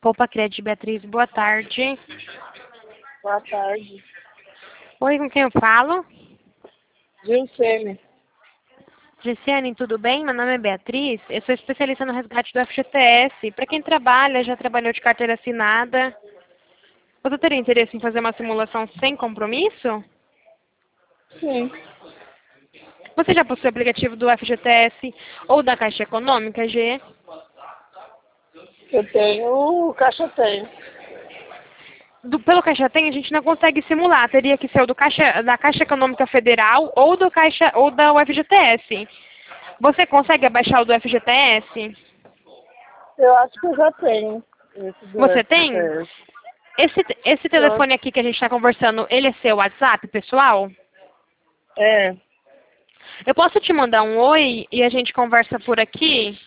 Poupa Cred, Beatriz, boa tarde. Boa tarde. Oi, com quem eu falo? Gilcene. Giciane, tudo bem? Meu nome é Beatriz, eu sou especialista no resgate do FGTS. Para quem trabalha, já trabalhou de carteira assinada. Você teria interesse em fazer uma simulação sem compromisso? Sim. Você já possui o aplicativo do FGTS ou da Caixa Econômica, G? Eu tenho caixa tenho. Pelo Caixa Tem, a gente não consegue simular. Teria que ser o da Caixa Econômica Federal ou da UFGTS. Você consegue abaixar o do FGTS? Eu acho que eu já tenho esse do Você tem? FGTS. Esse telefone aqui que a gente está conversando, ele é seu WhatsApp, pessoal? É. Eu posso te mandar um oi e a gente conversa por aqui?